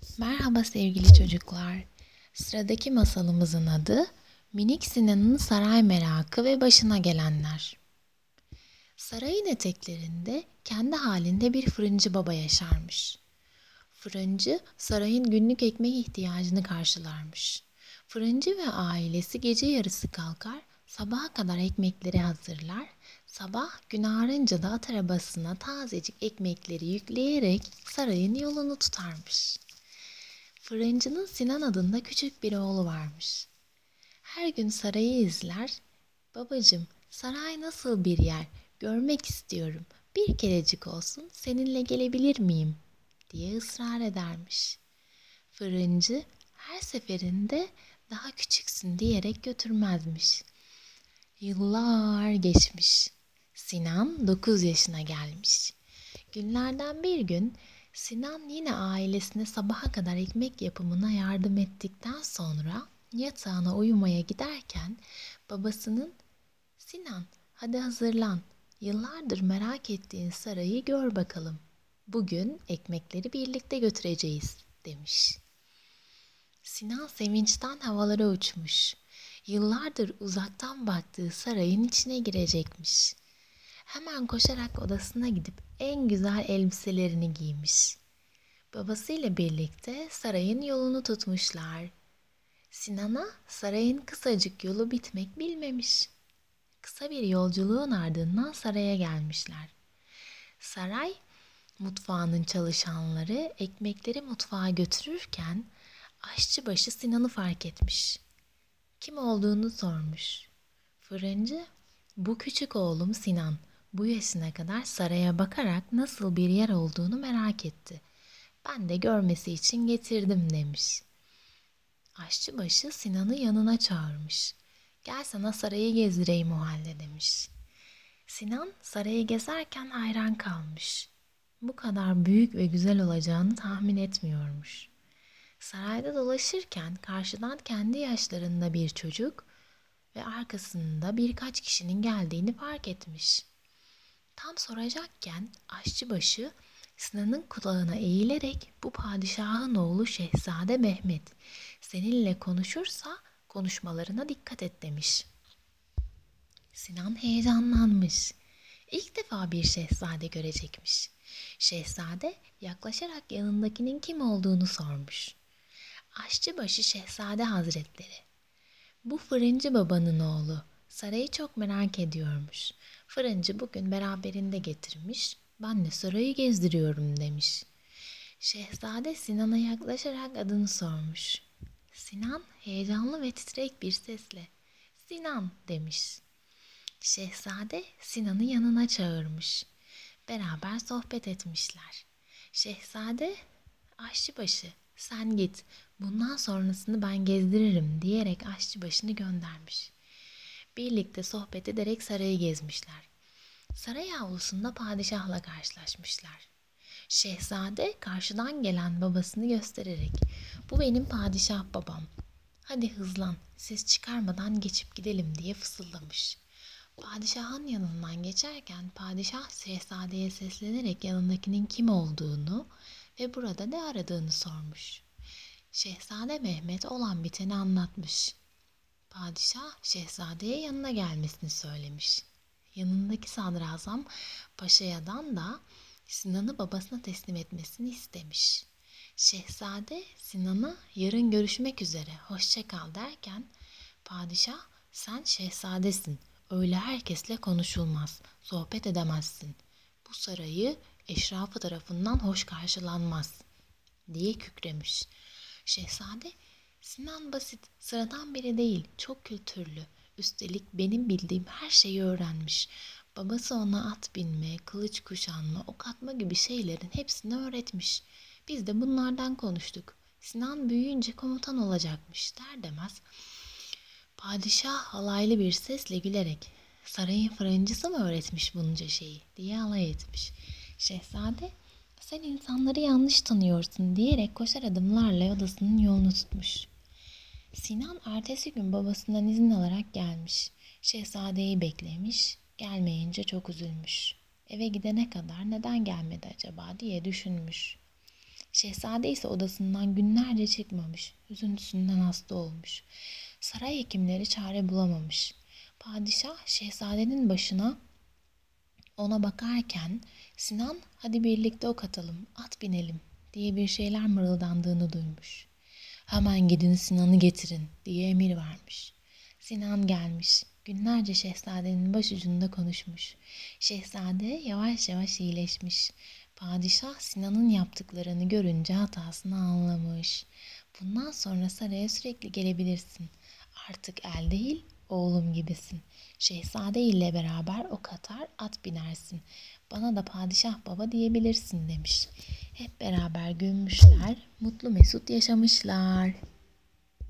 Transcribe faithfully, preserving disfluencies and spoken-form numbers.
Merhaba sevgili çocuklar. Sıradaki masalımızın adı Minik Sinan'ın Saray Merakı ve Başına Gelenler. Sarayın eteklerinde kendi halinde bir fırıncı baba yaşarmış. Fırıncı sarayın günlük ekmek ihtiyacını karşılarmış. Fırıncı ve ailesi gece yarısı kalkar, sabaha kadar ekmekleri hazırlar. Sabah gün ağarınca da at arabasına tazecik ekmekleri yükleyerek sarayın yolunu tutarmış. Fırıncının Sinan adında küçük bir oğlu varmış. Her gün sarayı izler, "Babacım, saray nasıl bir yer? Görmek istiyorum. Bir kerecik olsun seninle gelebilir miyim?" diye ısrar edermiş. Fırıncı her seferinde "Daha küçüksün" diyerek götürmezmiş. Yıllar geçmiş. Sinan dokuz yaşına gelmiş. Günlerden bir gün Sinan yine ailesine sabaha kadar ekmek yapımına yardım ettikten sonra yatağına uyumaya giderken babasının "Sinan, hadi hazırlan. Yıllardır merak ettiğin sarayı gör bakalım. Bugün ekmekleri birlikte götüreceğiz." demiş. Sinan sevinçten havalara uçmuş. Yıllardır uzaktan baktığı sarayın içine girecekmiş. Hemen koşarak odasına gidip en güzel elbiselerini giymiş. Babasıyla birlikte sarayın yolunu tutmuşlar. Sinan'a sarayın kısacık yolu bitmek bilmemiş. Kısa bir yolculuğun ardından saraya gelmişler. Saray mutfağının çalışanları ekmekleri mutfağa götürürken aşçıbaşı Sinan'ı fark etmiş. Kim olduğunu sormuş. Fırıncı, "Bu küçük oğlum Sinan. Bu yaşına kadar saraya bakarak nasıl bir yer olduğunu merak etti. Ben de görmesi için getirdim." demiş. Aşçıbaşı Sinan'ı yanına çağırmış. "Gel sana sarayı gezdireyim o halde." demiş. Sinan sarayı gezerken hayran kalmış. Bu kadar büyük ve güzel olacağını tahmin etmiyormuş. Sarayda dolaşırken karşıdan kendi yaşlarında bir çocuk ve arkasında birkaç kişinin geldiğini fark etmiş. Tam soracakken aşçıbaşı Sinan'ın kulağına eğilerek "Bu padişahın oğlu Şehzade Mehmet. Seninle konuşursa konuşmalarına dikkat et." demiş. Sinan heyecanlanmış. İlk defa bir şehzade görecekmiş. Şehzade yaklaşarak yanındakinin kim olduğunu sormuş. Aşçıbaşı "Şehzade Hazretleri, bu fırıncı babanın oğlu. Sarayı çok merak ediyormuş. Fırıncı bugün beraberinde getirmiş. Ben de sarayı gezdiriyorum." demiş. Şehzade Sinan'a yaklaşarak adını sormuş. Sinan heyecanlı ve titrek bir sesle "Sinan" demiş. Şehzade Sinan'ı yanına çağırmış. Beraber sohbet etmişler. Şehzade, "Aşçıbaşı, sen git. Bundan sonrasını ben gezdiririm." diyerek aşçıbaşını göndermiş. Birlikte sohbet ederek sarayı gezmişler. Saray avlusunda padişahla karşılaşmışlar. Şehzade karşıdan gelen babasını göstererek "Bu benim padişah babam. Hadi hızlan, ses çıkarmadan geçip gidelim." diye fısıldamış. Padişahın yanından geçerken padişah şehzadeye seslenerek yanındakinin kim olduğunu ve burada ne aradığını sormuş. Şehzade Mehmet olan biteni anlatmış. Padişah şehzadeye yanına gelmesini söylemiş. Yanındaki sadrazam paşayadan da Sinan'ı babasına teslim etmesini istemiş. Şehzade Sinan'a "Yarın görüşmek üzere, hoşça kal." derken padişah "Sen şehzadesin. Öyle herkesle konuşulmaz, sohbet edemezsin. Bu sarayı eşrafı tarafından hoş karşılanmaz." diye kükremiş. Şehzade, "Sinan basit, sıradan biri değil, çok kültürlü. Üstelik benim bildiğim her şeyi öğrenmiş. Babası ona at binme, kılıç kuşanma, ok atma gibi şeylerin hepsini öğretmiş. Biz de bunlardan konuştuk. Sinan büyüyünce komutan olacakmış." der demez padişah halaylı bir sesle gülerek "Sarayın fırıncısı mı öğretmiş bunca şeyi?" diye alay etmiş. Şehzade, "Sen insanları yanlış tanıyorsun." diyerek koşar adımlarla odasının yolunu tutmuş. Sinan ertesi gün babasından izin alarak gelmiş. Şehzadeyi beklemiş, gelmeyince çok üzülmüş. Eve gidene kadar neden gelmedi acaba diye düşünmüş. Şehzade ise odasından günlerce çıkmamış, üzüntüsünden hasta olmuş. Saray hekimleri çare bulamamış. Padişah şehzadenin başına ona bakarken Sinan hadi birlikte ok atalım, at binelim diye bir şeyler mırıldandığını duymuş. Hemen gidin Sinan'ı getirin diye emir vermiş. Sinan gelmiş. Günlerce şehzadenin başucunda konuşmuş. Şehzade yavaş yavaş iyileşmiş. Padişah Sinan'ın yaptıklarını görünce hatasını anlamış. Bundan sonra saraya sürekli gelebilirsin. Artık el değil, oğlum gibisin. Şehzade ile beraber ok atar, at binersin. Bana da padişah baba diyebilirsin demiş. Hep beraber gülmüşler, mutlu mesut yaşamışlar.